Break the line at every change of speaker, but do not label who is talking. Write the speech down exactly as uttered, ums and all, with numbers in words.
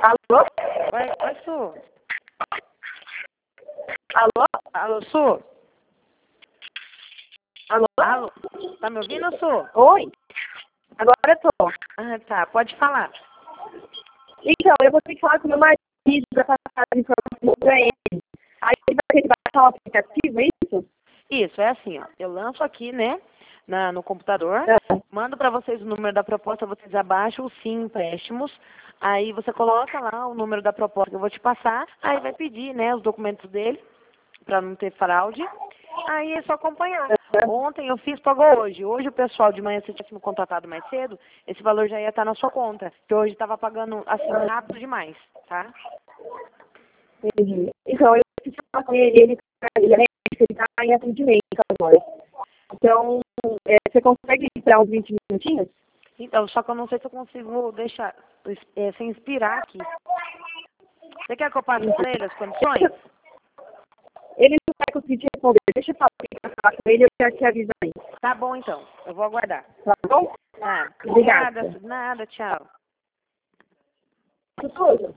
Alô?
Oi, oi, Su.
Alô?
Alô, Su?
Alô?
Alô? Tá me ouvindo, Su?
Oi? Agora eu tô.
Ah, tá. Pode falar.
Então, eu vou ter que falar com o meu marido para passar as informações para ele. Aí ele vai ter que baixar o aplicativo, é isso?
Isso, é assim, ó. Eu lanço aqui, né, na, no computador,
Ah,
mando para vocês o número da proposta, vocês abaixam o Sim Empréstimos, aí você coloca lá o número da proposta que eu vou te passar, aí vai pedir, né, os documentos dele, para não ter fraude. Aí é só acompanhar. Ontem eu fiz, pagou hoje. Hoje o pessoal de manhã, se tivesse me contratado mais cedo, esse valor já ia estar na sua conta. Que hoje estava pagando assim rápido demais, tá?
entendi. Então, eu preciso falar com ele, ele está em atendimento agora. Então, é, você consegue esperar uns vinte minutinhos?
Então, só que eu não sei se eu consigo deixar, é, sem inspirar aqui. Você quer que eu passe para ele as condições?
Ele não vai conseguir te responder. Deixa eu falar falar com ele, eu já te aviso aí.
Tá bom, então. Eu vou aguardar.
Tá bom?
Tá.
Obrigada.
Nada, nada, tchau.
Tudo.